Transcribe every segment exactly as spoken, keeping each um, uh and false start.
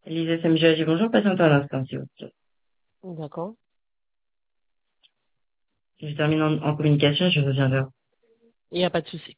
Lisa Samija a dit bonjour, patiente un instant, s'il vous plaît. D'accord. Je termine en, en communication et je reviens vers vous. Il n'y a pas de souci.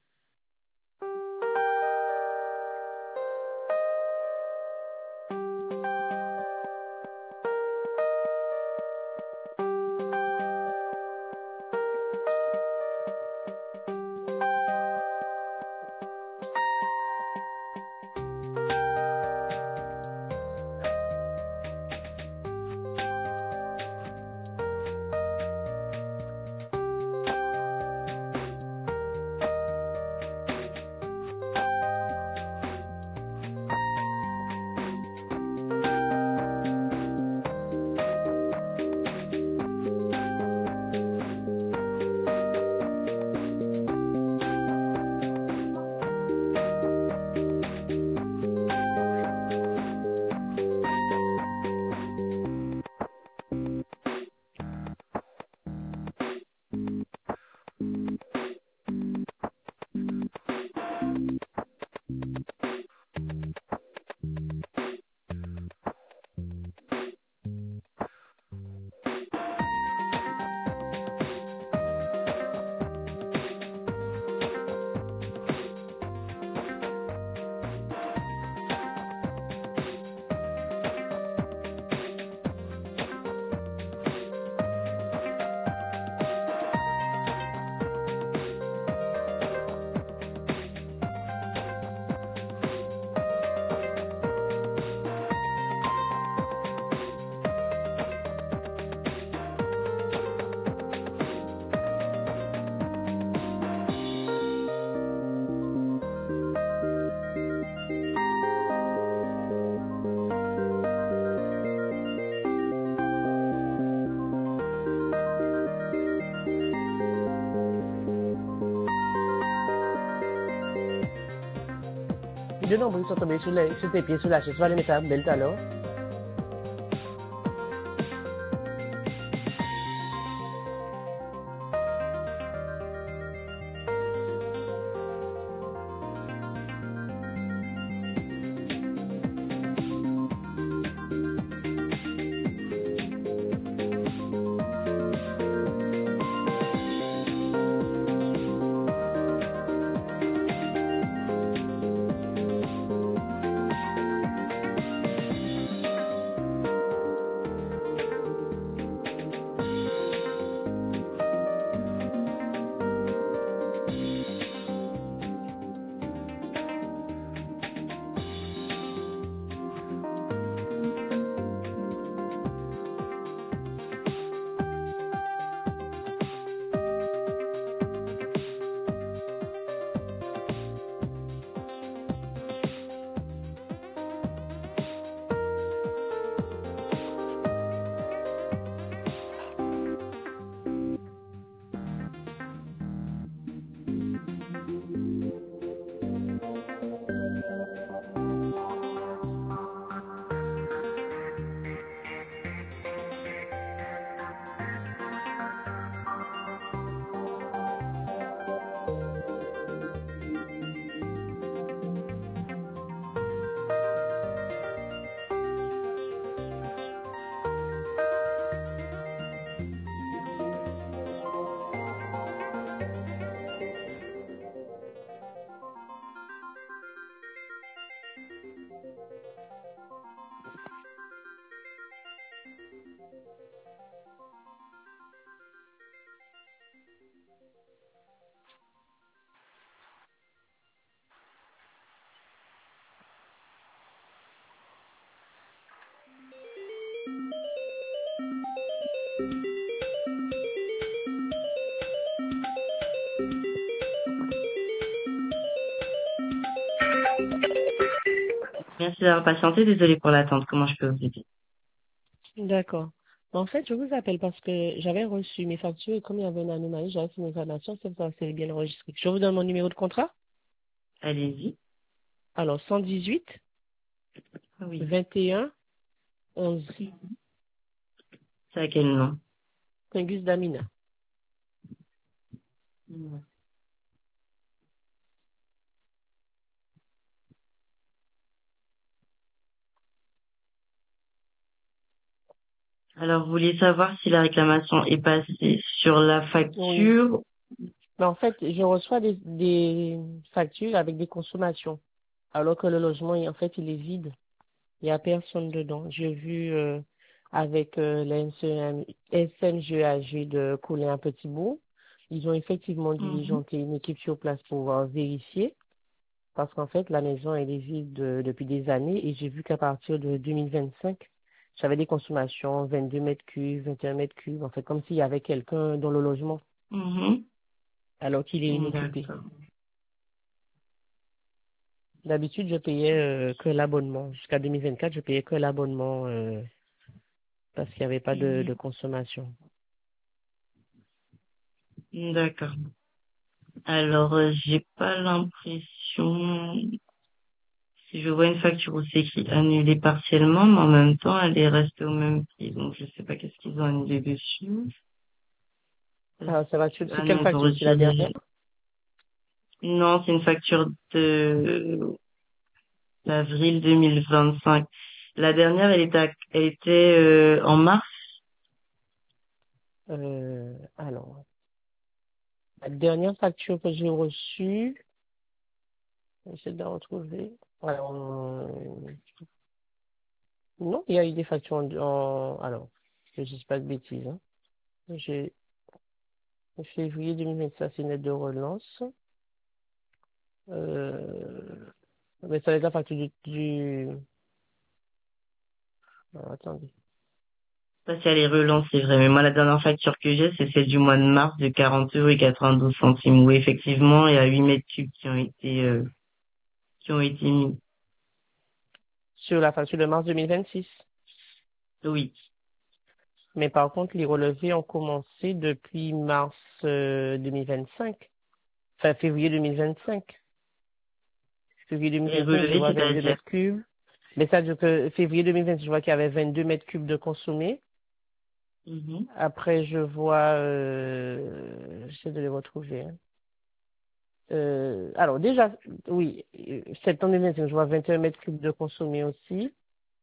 De nombreux sont tombés sur, les, sur tes pieds sur la chaise. Tu vas les mettre à belle alors. Merci d'avoir patienté, désolé pour l'attente. Comment je peux vous aider? D'accord. En fait, je vous appelle parce que j'avais reçu mes factures et comme il y avait une anomalie, j'avais fait une réclamation, c'est pour ça que c'est bien enregistré. Je vous donne mon numéro de contrat. Allez-y. Alors, cent dix-huit, Oui. vingt et un, onze. C'est à quel nom? Pingus Damina. Hmm. Alors, vous vouliez savoir si la réclamation est passée sur la Oui. facture. Mais en fait, je reçois des, des factures avec des consommations, alors que le logement, en fait, il est vide. Il n'y a personne dedans. J'ai vu euh, avec euh, la S N G A G de couler un petit bout. Ils ont effectivement Mhm. diligenté une équipe sur place pour pouvoir vérifier, parce qu'en fait, la maison, elle est vide de- depuis des années, et j'ai vu qu'à partir de deux mille vingt-cinq, j'avais des consommations vingt-deux mètres cubes, vingt et un mètres cubes, en fait, comme s'il y avait quelqu'un dans le logement, Mhm. alors qu'il est inoccupé. D'accord. D'habitude, je payais euh, que l'abonnement. Jusqu'à deux mille vingt-quatre, je payais que l'abonnement euh, parce qu'il n'y avait pas de, de Mhm. consommation. D'accord. Alors, euh, j'ai pas l'impression. Si je vois une facture où c'est écrit annulée partiellement, mais en même temps, elle est restée au même prix. Donc, je sais pas qu'est-ce qu'ils ont annulé dessus. Parce Ah, ça va, tu- que, c'est ah quelle non, ils ont facture? C'est la dernière? retiré. Non, c'est une facture de d'avril deux mille vingt-cinq. La dernière, elle était, à- elle était euh, en mars. Euh, alors, la dernière facture que j'ai reçue, j'essaie de la retrouver. Alors, euh, non, il y a eu des factures en, en- alors, que je ne dis pas de bêtises, hein. J'ai février deux mille vingt-cinq, c'est une lettre de relance. Euh, mais ça va être la facture du, du... alors, attendez. Ça, c'est les relances, c'est vrai. Mais moi, la dernière facture que j'ai, c'est celle du mois de mars de quarante euros et quatre-vingt-douze centimes, où effectivement, il y a huit mètres cubes qui ont été, euh, qui ont été mis. Sur la facture de mars deux mille vingt-six. Oui. Mais par contre, les relevés ont commencé depuis mars euh, deux mille vingt-cinq, enfin février deux mille vingt-cinq. Février Les deux mille vingt-cinq, je relevés, vois vingt-deux c'est-à-dire. mètres cubes. Mais ça, je peux, février deux mille vingt, je vois qu'il y avait vingt-deux mètres cubes de consommés. Mhm. Après, je vois, euh, j'essaie de les retrouver, hein. Euh, alors déjà, oui, euh, septembre deux mille vingt-cinq, je vois vingt et un mètres cubes de consommés aussi.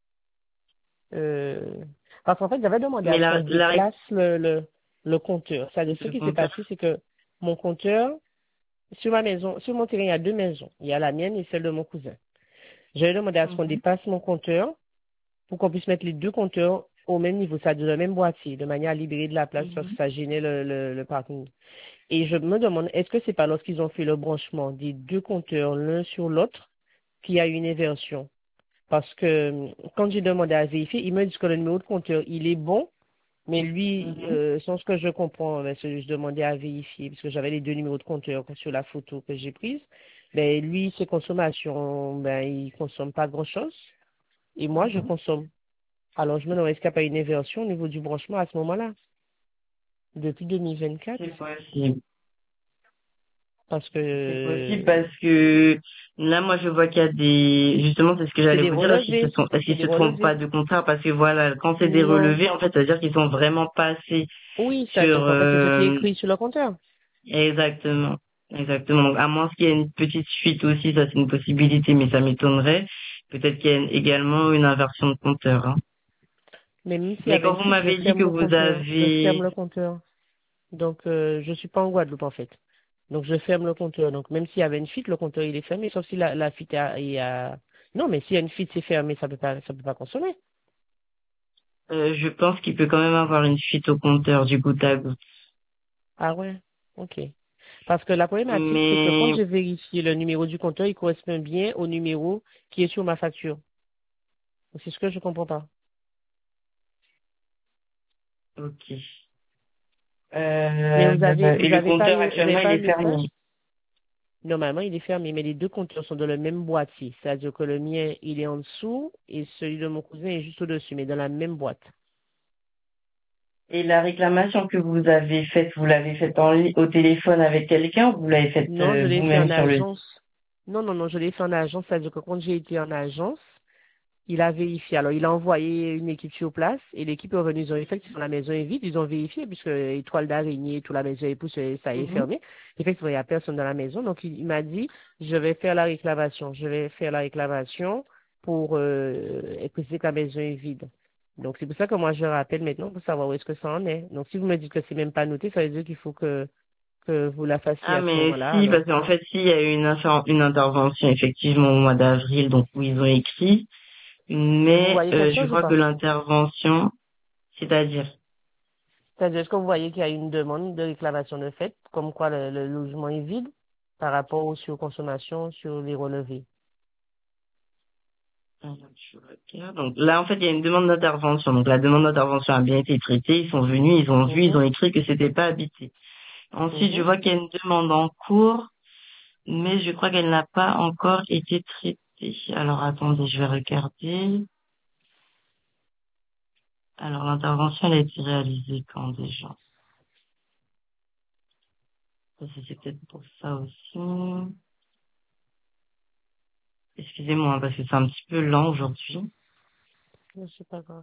Euh, parce qu'en fait, j'avais demandé Mais à ce la, qu'on la, ré- déplace le, le, le compteur. C'est-à-dire, ce le qui s'est compteur. passé, c'est que mon compteur, sur ma maison, sur mon terrain, il y a deux maisons. Il y a la mienne et celle de mon cousin. J'avais demandé à ce qu'on Mhm. dépasse mon compteur pour qu'on puisse mettre les deux compteurs au même niveau, c'est-à-dire dans le même boîtier, de manière à libérer de la place parce que Mhm. ça gênait le, le, le parking. Et je me demande, est-ce que c'est pas lorsqu'ils ont fait le branchement des deux compteurs l'un sur l'autre qu'il y a eu une inversion? Parce que euh, quand j'ai demandé à vérifier, ils me disent que le numéro de compteur, il est bon, mais lui, Mhm. euh, sans ce que je comprends, ben, c'est- je demandais à vérifier, parce que j'avais les deux numéros de compteur sur la photo que j'ai prise. Ben, lui, ses consommations, ben, il consomme pas grand-chose. Et moi, je Mhm. consomme. Alors, je me demande, est-ce qu'il n'y a pas une inversion au niveau du branchement à ce moment-là, depuis deux mille vingt-quatre? C'est possible. Parce C'est possible que parce que là, moi, je vois qu'il y a des, justement, c'est ce que c'est j'allais des vous dire, est-ce qu'ils se relevés. sont, est-ce C'est qu'ils des se trompent pas relevés. de compteur parce que voilà, quand c'est des Non. relevés, en fait, ça veut dire qu'ils sont vraiment passés Oui, c'est-à-dire sur, qu'en fait, c'est ce qui est euh, écrit sur le compteur. exactement. Exactement. Donc, à moins qu'il y ait une petite fuite aussi, ça c'est une possibilité, mais ça m'étonnerait. Peut-être qu'il y a une- également une inversion de compteur, hein. Mais même s'il y Mais avait quand une vous fuite, je m'avez dit ferme que le vous compteur. Je ferme avez, le compteur. Donc, euh, je suis pas en Guadeloupe, en fait. Donc, je ferme le compteur. Donc, même s'il y avait une fuite, le compteur, il est fermé, sauf si la, la fuite a, il y a... Non, mais s'il y a une fuite, c'est fermé, ça peut pas, ça peut pas consommer. euh, je pense qu'il peut quand même avoir une fuite au compteur du goutte à goutte. Ah ouais? Ok. Parce que la problématique, c'est que quand Mais, j'ai vérifié le numéro du compteur, il correspond bien au numéro qui est sur ma facture. C'est ce que je comprends pas. ok. Mais Euh, vous avez, et vous le avez pas compteur eu, vous avez actuellement, il pas un est fermé. message? Normalement, il est fermé, mais les deux compteurs sont dans le même boîtier. C'est-à-dire que le mien, il est en dessous et celui de mon cousin est juste au-dessus, mais dans la même boîte. Et la réclamation que vous avez faite, vous l'avez faite en li- au téléphone avec quelqu'un ou vous l'avez faite Non, je euh, l'ai fait vous-même en sur le site? agence. Non, non, non, je l'ai fait en agence. C'est-à-dire que quand j'ai été en agence, il a vérifié. Alors, il a envoyé une équipe sur place et l'équipe est revenue. Ils ont effectivement la maison est vide. Ils ont vérifié puisque étoile d'araignée, toute la maison est poussée, ça est Mhm. fermé. Effectivement, il n'y a personne dans la maison. Donc, il, il m'a dit, je vais faire la réclamation. Je vais faire la réclamation pour euh, préciser que la maison est vide. Donc, c'est pour ça que moi, je rappelle maintenant pour savoir où est-ce que ça en est. Donc, si vous me dites que c'est même pas noté, ça veut dire qu'il faut que, que vous la fassiez Ah, à ce mais moment-là, si, alors. parce qu'en fait, si, il y a eu une, inter- une intervention, effectivement, au mois d'avril, donc où ils ont écrit, Et vous mais voyez euh, quelque je chose ou vois que pas? l'intervention, c'est-à-dire, C'est-à-dire, est-ce que vous voyez qu'il y a une demande de réclamation de fait, comme quoi le, le logement est vide par rapport aux surconsommations sur les relevés? alors, je regarde. Donc là, en fait, il y a une demande d'intervention. Donc la demande d'intervention a bien été traitée. Ils sont venus, ils ont vu, ils ont Mhm, écrit que c'était pas habité. Ensuite, je mhm. vois qu'il y a une demande en cours, mais je crois qu'elle n'a pas encore été traitée. Alors attendez, je vais regarder. Alors l'intervention, elle a été réalisée quand déjà? Parce que c'est peut-être pour ça aussi. Excusez-moi, hein, parce que c'est un petit peu lent aujourd'hui. Mais c'est pas grave.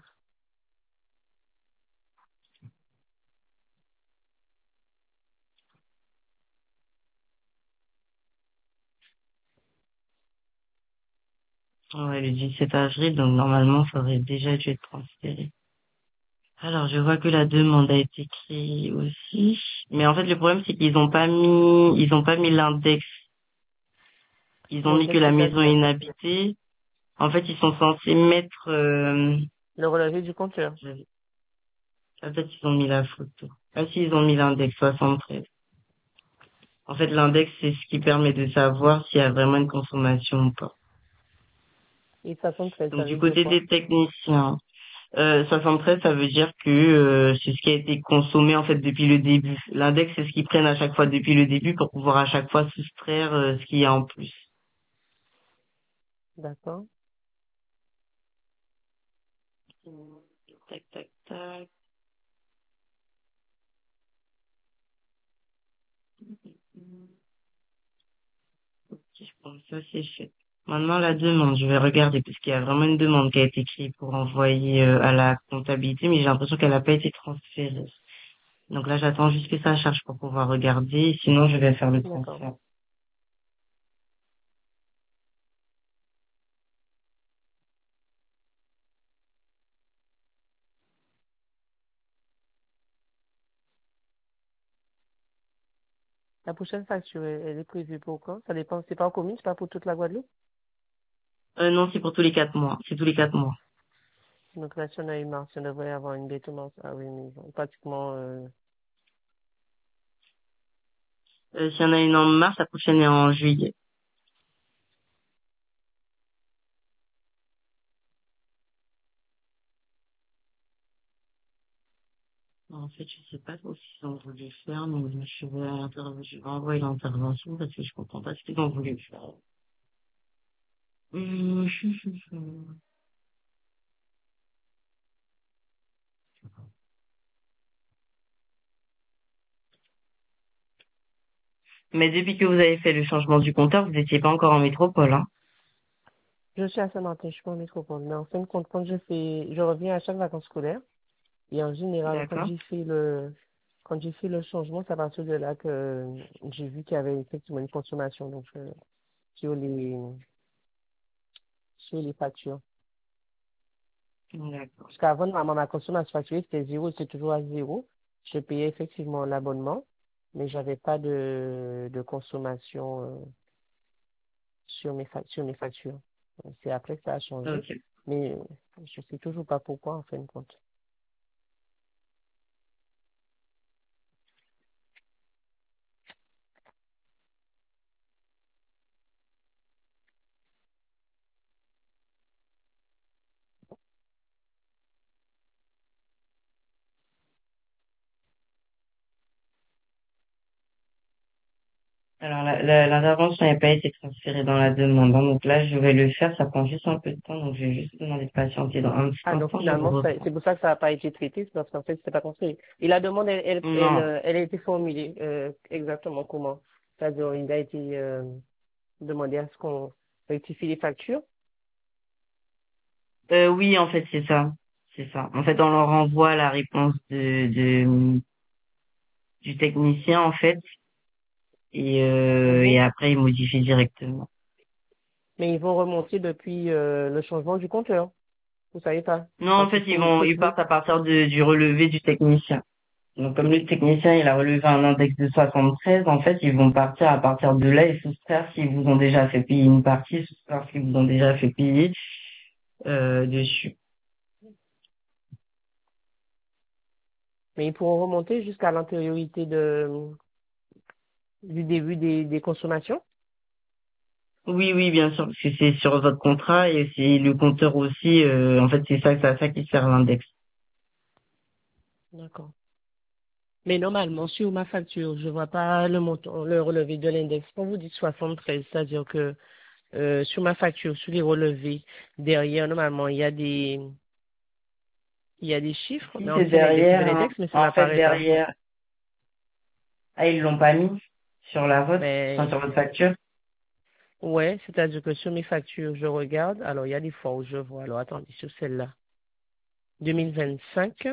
Ouais, le dix-sept avril, donc normalement, ça aurait déjà dû être transféré. Alors, je vois que la demande a été créée aussi. Mais en fait, le problème, c'est qu'ils ont pas mis, ils ont pas mis l'index. Ils ont mis que L'index, la maison est c'est-à-dire inhabitée. En fait, ils sont censés mettre, euh, le relevé du compteur. j'avais- ah, peut-être ils ont mis la photo. Ah si, ils ont mis l'index soixante-treize. En fait, l'index, c'est ce qui permet de savoir s'il y a vraiment une consommation ou pas. Et soixante-treize, Donc, ça du veut dire côté quoi? des techniciens, Euh, soixante-treize, ça veut dire que euh, c'est ce qui a été consommé en fait depuis le début. L'index, c'est ce qu'ils prennent à chaque fois depuis le début pour pouvoir à chaque fois soustraire euh, ce qu'il y a en plus. D'accord. Tac, tac, tac. Ok, je pense que ça c'est fait. Maintenant la demande, je vais regarder parce qu'il y a vraiment une demande qui a été créée pour envoyer euh, à la comptabilité, mais j'ai l'impression qu'elle n'a pas été transférée. Donc là, j'attends juste que ça charge pour pouvoir regarder, sinon je vais faire le D'accord. transfert. La prochaine facture, elle elle est prévue pour quand? Ça dépend. C'est pas en commune, c'est pas pour toute la Guadeloupe? Euh, non, c'est pour tous les quatre mois. C'est tous les quatre mois. Donc là, si on a eu mars, on devrait avoir une détenance. Ah oui, mais bon, pratiquement, euh, Euh, s'il y en a une en mars, la prochaine est en juillet. En fait, je sais pas trop ce qu'ils ont voulu faire, mais je vais, inter- je vais envoyer l'intervention parce que je comprends pas ce qu'ils ont voulu faire. Hum, Mais depuis que vous avez fait le changement du compteur, vous n'étiez pas encore en métropole, hein? je suis à Saint-Martin, je suis pas en métropole. Mais en fin de compte, quand je fais, je reviens à chaque vacances scolaires. Et en général, quand D'accord. j'ai fait le, quand j'ai fait le changement, c'est à partir de là que euh, j'ai vu qu'il y avait effectivement une consommation, donc, euh, sur les, sur les factures. D'accord. Parce qu'avant, normalement, ma consommation facturée, c'était zéro, c'est toujours à zéro. Je payais effectivement l'abonnement, mais j'avais pas de, de consommation, euh, sur mes, fac- sur mes factures. C'est après que ça a changé, Ok. mais euh, je sais toujours pas pourquoi, en fin de compte. Alors, la- la- l'intervention n'a pas été transférée dans la demande, hein. Donc là, je vais le faire. Ça prend juste un peu de temps, donc je vais juste vous demander de patienter dans un petit Ah, donc instant, je vous finalement, ça- reprends. c'est pour ça que ça n'a pas été traité, c'est parce qu'en fait, c'était pas construit. Et la demande, elle, elle, elle, Non. euh, elle a été formulée euh, exactement comment? C'est-à-dire, il a été euh, demandé à ce qu'on rectifie les factures. Euh, oui, en fait, c'est ça. C'est ça. En fait, on leur envoie la réponse de, de du technicien, en fait, et, euh, et Mhm. après, ils modifient directement. Mais ils vont remonter depuis euh, le changement du compteur. Vous savez pas. Non, en Parce qu'il fait, ils faut vont, ils soutenir. partent à partir de, du relevé du technicien. Donc, comme le technicien, il a relevé un index de soixante-treize, en fait, ils vont partir à partir de là et soustraire s'ils vous ont déjà fait payer une partie, soustraire s'ils vous ont déjà fait payer, euh, dessus. Mais ils pourront remonter jusqu'à l'antériorité de, du début des, des consommations. Oui, oui, bien sûr, parce que c'est sur votre contrat et c'est le compteur aussi, euh, en fait, c'est ça, c'est à ça qui sert l'index. D'accord. Mais normalement, sur ma facture, je vois pas le montant, le relevé de l'index. Quand vous dites soixante-treize, c'est-à-dire que euh, sur ma facture, sur les relevés, derrière, normalement, il y a des il y a des chiffres, Si mais c'est ancien index, derrière, nouvel hein, index, mais ça en fait, n'apparaît pas. derrière, ah, ils l'ont pas mis sur la vôtre, enfin, Mais sur votre facture. ouais, c'est-à-dire que sur mes factures, je regarde. Alors, il y a des fois où je vois. Alors, attendez, sur celle-là, deux mille vingt-cinq,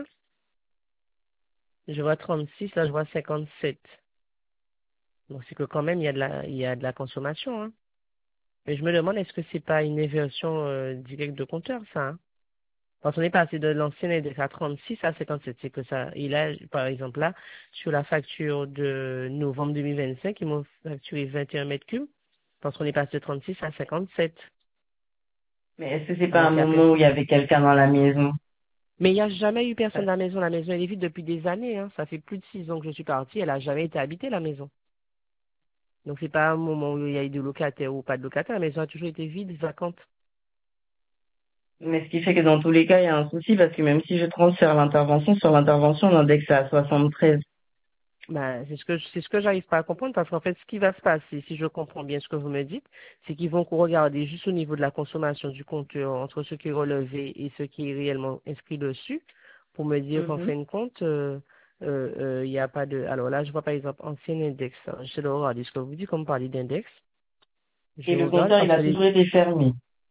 je vois trente-six, là, je vois cinquante-sept. Donc, c'est que quand même, il y a de la, il y a de la consommation, hein. Mais je me demande, est-ce que c'est pas une inversion euh, directe de compteur, ça, hein? Quand on est passé de l'ancien index à trente-six à cinquante-sept, c'est que ça, il a, par exemple, là, sur la facture de novembre deux mille vingt-cinq, ils m'ont facturé vingt et un mètres cubes, parce qu'on est passé de trente-six à cinquante-sept. Mais est-ce que c'est pas un Alors qu'il y a moment où il personne. y avait quelqu'un dans la maison? Mais il n'y a jamais eu personne Euh, dans la maison. La maison, elle est vide depuis des années, hein. Ça fait plus de six ans que je suis partie. Elle a jamais été habitée, la maison. Donc, c'est pas un moment où il y a eu de locataires ou pas de locataires. La maison a toujours été vide, vacante. Mais ce qui fait que dans tous les cas, il y a un souci parce que même si je transfère l'intervention, sur l'intervention, l'index est à soixante-treize. Ben, c'est ce que c'est ce que j'arrive pas à comprendre parce qu'en fait, ce qui va se passer, si je comprends bien ce que vous me dites, c'est qu'ils vont regarder juste au niveau de la consommation du compteur entre ce qui est relevé et ce qui est réellement inscrit dessus pour me dire qu'en Mhm. fin de compte, euh, euh, euh, il n'y a pas de. Alors là, je vois par exemple ancien index. Hein. Je vais regarder ce que vous dites comme vous parlez d'index. Et Je le regarde compteur, il parce a que les. toujours été fermé.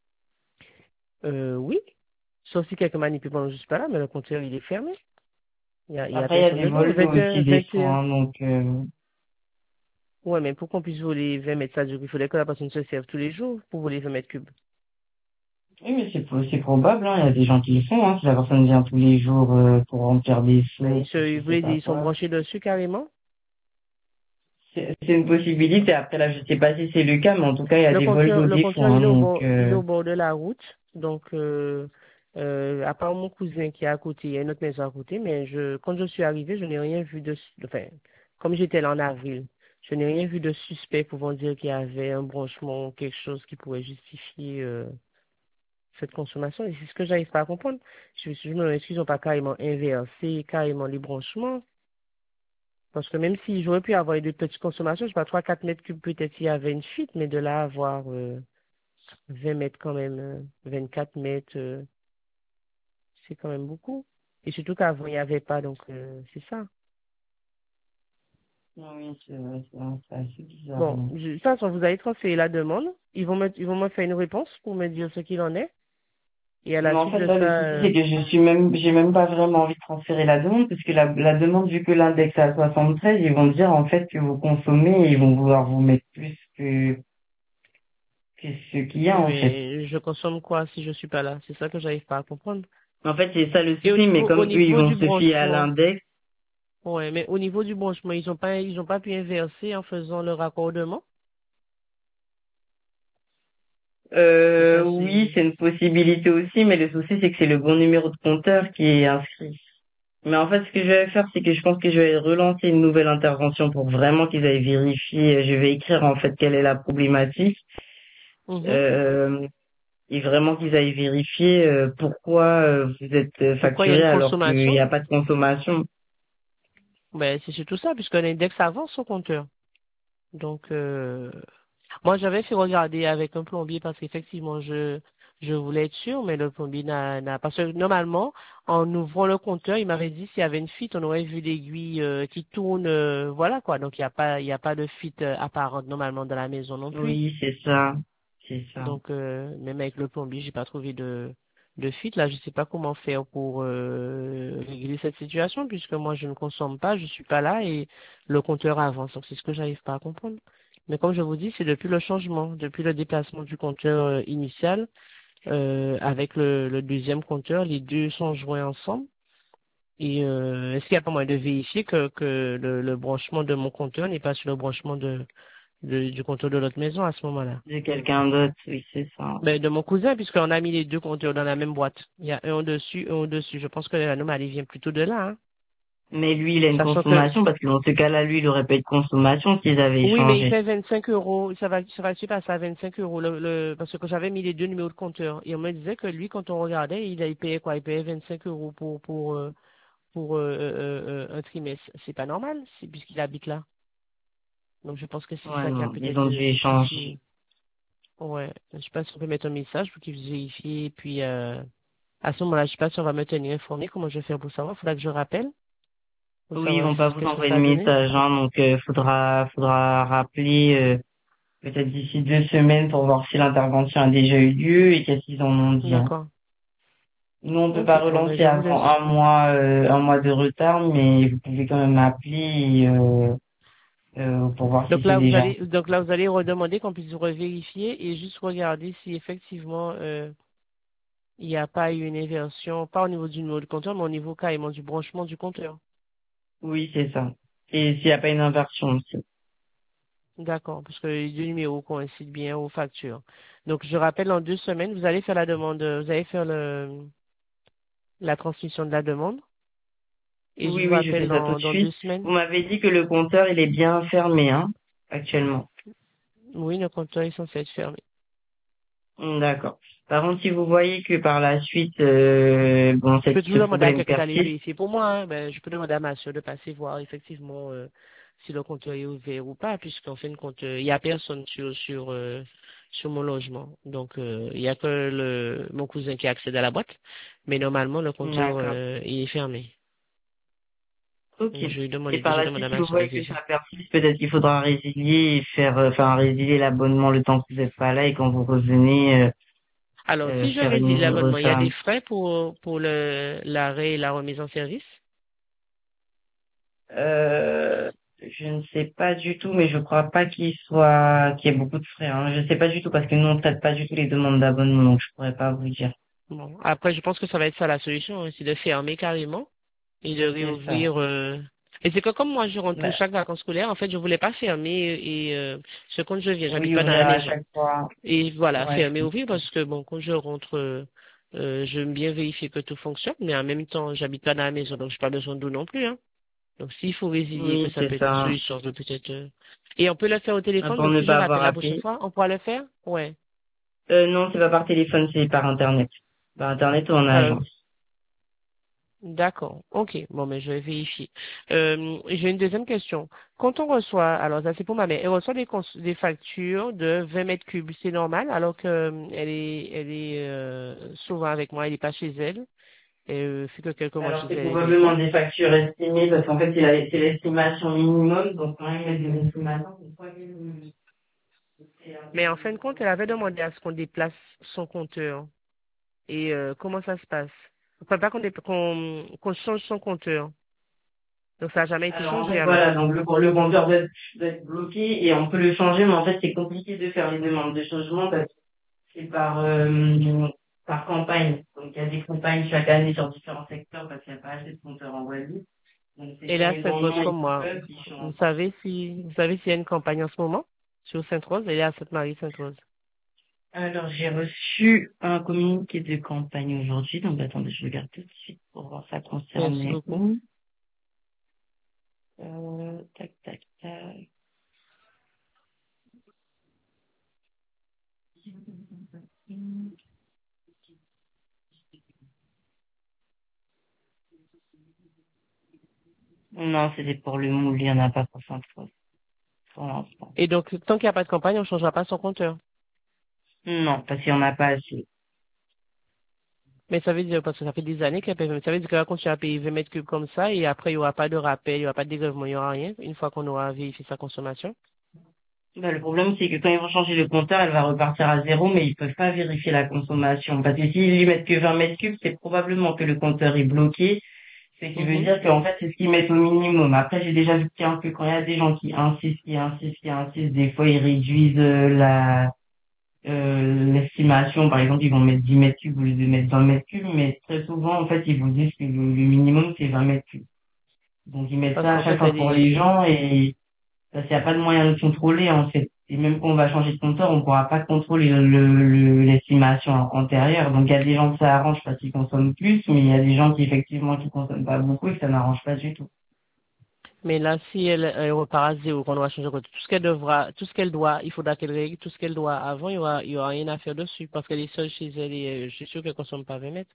Euh, oui, sauf si quelques manipulations je suis pas là, mais le compteur il est fermé. Il y a, il y a Après, il y a personne des dedans. vols d'eau vingt et un, aussi des vingt et fois, un. hein, donc euh, Ouais, mais pour qu'on puisse voler vingt mètres, ça veut dire qu'il faudrait que la personne se serve tous les jours pour voler vingt mètres cubes. oui, mais c'est po- c'est probable, hein. Il y a des gens qui le font, hein, si la personne vient tous les jours euh, pour remplir des Mais seaux, ils, se, pour je ils sais voulaient dire, pas ils sont quoi. branchés dessus carrément. C'est c'est une possibilité. Après là, je sais pas si c'est le cas, mais en tout cas, il y a Le des vols compteur, d'eau le des compteur, fois, hein, il est au donc bord, il est euh, au bord de la route. Donc, euh, euh, à part mon cousin qui est à côté, il y a une autre maison à côté, mais je, quand je suis arrivée, je n'ai rien vu de, enfin, comme j'étais là en avril, je n'ai rien vu de suspect pouvant dire qu'il y avait un branchement, quelque chose qui pourrait justifier, euh, cette consommation. Et c'est ce que j'arrive pas à comprendre. Je, je me demande, est-ce qu'ils n'ont pas carrément inversé carrément les branchements? Parce que même si j'aurais pu avoir de petites consommations, je sais pas, trois quatre mètres cubes, peut-être il y avait une fuite, mais de là à avoir euh, vingt mètres quand même, euh, vingt-quatre mètres, euh, c'est quand même beaucoup. Et surtout qu'avant, il n'y avait pas, donc euh, c'est ça. non, oui, c'est vrai, c'est vrai, c'est assez bizarre, Bon, hein. je, de toute façon, vous allez transférer la demande. Ils vont me, ils vont me faire une réponse pour me dire ce qu'il en est. Et à Mais la en suite fait, de là, ça, le souci, euh, c'est que je suis même, j'ai même pas vraiment envie de transférer la demande, parce que la, la demande, vu que l'index est à soixante-treize, ils vont dire, en fait, que vous consommez et ils vont vouloir vous mettre plus que, que ce qu'il y a, oui, en fait. mais je consomme quoi si je suis pas là? C'est ça que j'arrive pas à comprendre. En fait, c'est ça le Et au souci, mais niveau, au comme eux, ils niveau vont du se fier à branchement, l'index, ouais, mais au niveau du branchement, ils ont pas, ils ont pas pu inverser en faisant le raccordement. Et euh, ça, oui, c'est, c'est une possibilité aussi, mais le souci, c'est que c'est le bon numéro de compteur qui est inscrit. Mais en fait, ce que je vais faire, c'est que je pense que je vais relancer une nouvelle intervention pour vraiment qu'ils aillent vérifier. Je vais écrire, en fait, quelle est la problématique. Mhm. Euh, et vraiment qu'ils aillent vérifier euh, pourquoi euh, vous êtes euh, Pourquoi il y a facturé une alors qu'il n'y consommation? a pas de consommation. Ben, c'est surtout ça, puisque l'index avance son compteur. Donc, euh, moi, j'avais fait regarder avec un plombier parce qu'effectivement, je, je voulais être sûr, mais le plombier n'a, n'a, parce que normalement, en ouvrant le compteur, il m'avait dit s'il y avait une fuite, on aurait vu l'aiguille euh, qui tourne, euh, voilà quoi. Donc, il n'y a pas, il y a pas de fuite euh, apparente normalement dans la maison non plus. Oui, c'est ça. C'est ça. Donc, euh, même avec le plombier, j'ai pas trouvé de, de fuite. Là, je sais pas comment faire pour euh, régler cette situation, puisque moi, je ne consomme pas, je suis pas là et le compteur avance. Donc, c'est ce que j'arrive pas à comprendre. Mais comme je vous dis, c'est depuis le changement, depuis le déplacement du compteur euh, initial euh, avec le, le deuxième compteur. Les deux sont joints ensemble. Et euh, est-ce qu'il y a pas moyen de vérifier que, que le, le branchement de mon compteur n'est pas sur le branchement de, de- du compteur de l'autre maison à ce moment-là? De quelqu'un d'autre, oui, c'est ça. Ben, de mon cousin, puisqu'on a mis les deux compteurs dans la même boîte. Il y a un au-dessus, un au-dessus. Je pense que l'anomalie vient plutôt de là, hein. Mais lui, il a une Sachant que, consommation, parce que dans ce cas-là, lui, il aurait pas eu de consommation s'ils avaient oui, mais il échangé. fait vingt-cinq euros. Ça va, ça va suivre à ça, vingt-cinq euros. Le, le, parce que j'avais mis les deux numéros de compteur. Et on me disait que lui, quand on regardait, il, il payait quoi? Il payait vingt-cinq euros pour, pour, euh, pour, euh, euh, euh, un trimestre. C'est pas normal, c'est puisqu'il habite là. Donc, je pense que c'est Ouais, ça qui a non, ils peut-être ont euh, dû le échanger. souci. Ouais. Je sais pas si on peut mettre un message pour qu'il vérifie. Et puis, euh, à ce moment-là, je sais pas si on va me tenir informé. Comment je vais faire pour savoir? Il faudra que je rappelle pour Oui, ils savoir vont pas si, vous qu'est-ce que envoyer ça de a donné. message, hein, donc euh, faudra, faudra rappeler euh, peut-être d'ici deux semaines pour voir si l'intervention a déjà eu lieu et qu'est-ce qu'ils en ont dit. Hein. D'accord. Nous, on peut Ok. pas Bon, mais relancer je vous avant laisse. un mois, euh, un mois de retard, mais vous pouvez quand même appeler euh, euh, pour voir si Donc c'est là, vous déjà. allez, donc là, vous allez redemander qu'on puisse revérifier et juste regarder si effectivement, euh, il n'y a pas eu une inversion, pas au niveau du numéro de compteur, mais au niveau carrément du branchement du compteur. Oui, c'est ça. Et s'il n'y a pas une inversion aussi. D'accord, parce que les deux numéros coïncident bien aux factures. Donc, je rappelle, en deux semaines, vous allez faire la demande, vous allez faire le, la transmission de la demande et je Oui, vous oui, je rappelle fais ça tout de dans, dans deux suite. semaines. Vous m'avez dit que le compteur, il est bien fermé, hein, actuellement. Oui, le compteur est censé être fermé. Hmm, d'accord. Par contre, si vous voyez que par la suite, euh, bon, Je cette- peux ce toujours demander à problème quelqu'un d'aller persiste, vérifier pour moi. Hein. Ben, je peux demander à ma soeur de passer voir effectivement euh, si le compteur est ouvert ou pas, puisqu'en fin de compte, euh, il y a personne sur sur euh, sur mon logement. Donc euh, il y a que le mon cousin qui accède à la boîte, mais normalement le compteur d'accord. euh, il est fermé. Ok. Donc, je vais Et demander par déjà la demander suite, à si ma vous soeur de voyez que vérifier. ça persiste, peut-être qu'il faudra résilier et faire, euh, enfin, résilier l'abonnement le temps que vous n'êtes pas là et quand vous revenez, euh, Alors euh, si je faire une réside l'abonnement, il y a refa. des frais pour pour le l'arrêt et la remise en service. Euh, je ne sais pas du tout, mais je crois pas qu'il soit, qu'il y ait beaucoup de frais, hein. Je sais pas du tout parce que nous on traite pas du tout les demandes d'abonnement, donc je pourrais pas vous dire. Bon, après je pense que ça va être ça la solution, hein, c'est de fermer carrément et de C'est ça. réouvrir. euh, Et c'est que comme moi je rentre pour Bah, chaque vacances scolaires, en fait je voulais pas fermer et euh, ce quand je viens, j'habite oui, pas dans la ouvrir à maison. chaque fois. Et voilà, Ouais, fermer je ouvrir comprends. parce que bon quand je rentre, euh, euh, j'aime bien vérifier que tout fonctionne, mais en même temps j'habite pas dans la maison donc j'ai pas besoin d'eau non plus. Hein. Donc s'il faut résilier, que Oui, ça c'est peut être une ça. solution, je peux peut-être. euh, Et on peut le faire au téléphone, Pour donc ne si je pas rappelle avoir la prochaine appelé. fois, on pourra le faire. Ouais. Euh, non, c'est pas par téléphone, c'est par internet. Par internet ou en Alors agence. d'accord, ok, bon, mais je vais vérifier. Euh, j'ai une deuxième question. Quand on reçoit, alors ça c'est pour ma mère, elle reçoit des, cons- des factures de vingt mètres cubes, c'est normal, alors que euh, elle est, elle est euh, souvent avec moi, elle n'est pas chez elle, et euh, fait que quelques mois Alors chez c'est elle, elle vient probablement ici. des factures estimées parce qu'en fait c'est la- c'est l'estimation minimum, donc quand ils mettent des estimations, c'est trois mille. C'est un Mais en peu- fin de compte, elle avait demandé à ce qu'on déplace son compteur. Et euh, comment ça se passe? Enfin, pas qu'on dé- qu'on qu'on change son compteur. Donc ça n'a jamais été Alors en changé fait alors. voilà, donc le, le compteur doit être, doit être bloqué et on peut le changer, mais en fait c'est compliqué de faire les demandes de changement parce que c'est par euh, par campagne. Donc il y a des campagnes chaque année sur différents secteurs parce qu'il n'y a pas assez de compteurs en Guadeloupe. Donc c'est Et quand là, ils cette en rose ont et comme qu'ils moi, peuvent, ils vous changent. savez si, vous savez s'il y a une campagne en ce moment sur Sainte-Rose, elle est à Sainte-Marie-Sainte-Rose. Alors j'ai reçu un communiqué de campagne aujourd'hui, donc attendez, je regarde tout de suite pour voir ça Merci concernait beaucoup. où. Euh, tac tac tac. Non, c'était pour le moule, il n'y en a pas pour Sainte-Rose, pour l'instant. Et donc, tant qu'il n'y a pas de campagne, on ne changera pas son compteur. Non, parce qu'il n'y en a pas assez. Mais ça veut dire, parce que ça fait des années qu'elle paye, ça veut dire qu'elle va continuer à payer vingt mètres cubes comme ça, et après, il n'y aura pas de rappel, il n'y aura pas de dégrèvement, il n'y aura rien, une fois qu'on aura vérifié sa consommation. Bah, le problème, c'est que quand ils vont changer le compteur, elle va repartir à zéro, mais ils peuvent pas vérifier la consommation. Parce que s'ils lui mettent que vingt mètres cubes, c'est probablement que le compteur est bloqué. Ce qui veut Mhm. dire qu'en fait, c'est ce qu'ils mettent au minimum. Après, j'ai déjà vu qu'un peu quand il y a des gens qui insistent, qui insistent, qui insistent, des fois, ils réduisent euh, la, euh, l'estimation, par exemple, ils vont mettre dix mètres cubes au lieu de mettre vingt mètres cubes, mais très souvent, en fait, ils vous disent que le, le minimum, c'est vingt mètres cubes. Donc, ils mettent Parce ça à qu'en chaque fait, fois elle pour est, les gens et parce qu'il n'y a pas de moyen de contrôler, en fait. Et même quand on va changer de compteur, on ne pourra pas contrôler le, le- l'estimation antérieure. Donc, il y a des gens que ça arrange parce qu'ils consomment plus, mais il y a des gens qui, effectivement, qui consomment pas beaucoup et que ça n'arrange pas du tout. mais là, si elle, elle repart à zéro, qu'on doit changer de tout ce qu'elle devra, tout ce qu'elle doit, il faudra qu'elle règle tout ce qu'elle doit avant, il y aura, il y aura rien à faire dessus, parce qu'elle est seule chez elle et euh, je suis sûr qu'elle consomme pas vingt mètres.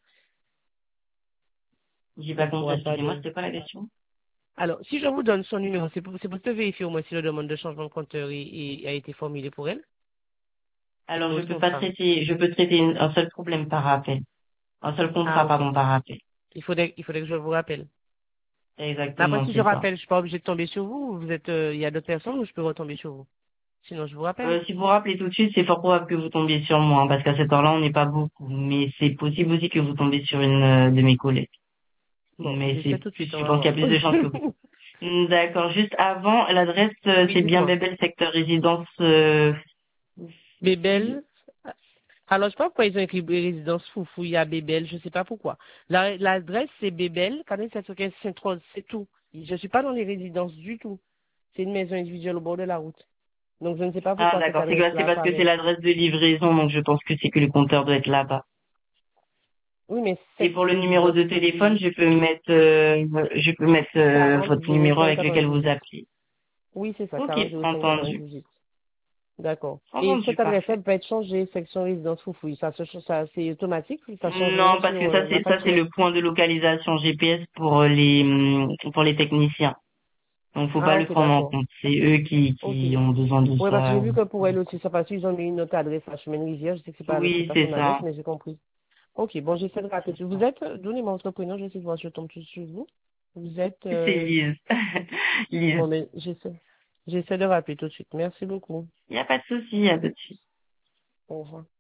J'ai pas Donc, il n'y compris, aura pas excusez-moi, de, c'était pas la question. alors, si je vous donne son numéro, c'est pour, c'est pour te vérifier au moins si la demande de changement de compteur est- est- a été formulée pour elle, Alors, pour je votre peux pas femme. traiter, je peux traiter une- un seul problème par appel. Un seul Ah, contrat, ok. pardon, par appel. Il faudrait, il faudrait que je vous rappelle. Mais après, Exactement, si je c'est ça. rappelle, je suis pas obligée de tomber sur vous, ou vous êtes, euh, il y a d'autres personnes où je peux retomber sur vous. Sinon, je vous rappelle. Euh, si vous rappelez tout de suite, c'est fort probable que vous tombiez sur moi, hein, parce qu'à cette heure-là, on n'est pas beaucoup. Mais c'est possible aussi que vous tombiez sur une euh, de mes collègues. Bon, Mais j'essaie c'est, tout de suite, on je va pense qu'il y a voir. plus de chances que vous. Hmm, D'accord. Juste avant, l'adresse, euh, Oui, c'est bien dites-moi. Bébel, secteur résidence. Euh... Bébel. Alors, je sais pas pourquoi ils ont écrit résidence Foufou, il y a Bébel, je sais pas pourquoi. La- L'adresse, c'est Bébel, quarante-sept cent soixante-quinze Saint-Rose, c'est tout. Je suis pas dans les résidences du tout. C'est une maison individuelle au bord de la route. Donc, je ne sais pas Ah, pourquoi cette d'accord. C'est que- c'est adresse-là parce que c'est apparaît. l'adresse de livraison, donc je pense que c'est que le compteur doit être là-bas. Oui, mais Et cette pour le numéro résidence de Foufou, téléphone, je peux mettre, euh, je peux mettre euh, quarante votre zéro numéro cinq avec lequel vous quatre-vingt-dix-huit. appelez. Oui, c'est ça, Ok, quarante zéro cinq entendu. quatre-vingt-dix-huit. D'accord. Et Entendu, cette adresse, parfait. elle peut être changée, section résidence Foufou. Ça, se- ça, c'est automatique, ça change rien Non, parce sur que ça euh, la c'est ça c'est facture. le point de localisation G P S pour euh, les hum, pour les techniciens. Donc faut pas Ah, le ok, prendre en d'accord. compte. C'est eux qui Ok. qui ont besoin de Oui, parce que j'ai ça. vu que pour elle aussi, ça passe, ils ont mis une autre adresse à Chemin Rivière. Je sais que c'est pas, c'est Oui, pas c'est son adresse, ça. mais j'ai compris. Ok, bon, j'essaie de rappeler. Vous êtes, donnez-moi votre prénom, j'essaie de voir si je tombe tout sur vous. Vous êtes, C'est euh, Lise. Lise. bon, mais j'essaie, j'essaie de rappeler tout de suite. Merci beaucoup. Il n'y a pas de souci, à tout de suite. Au revoir.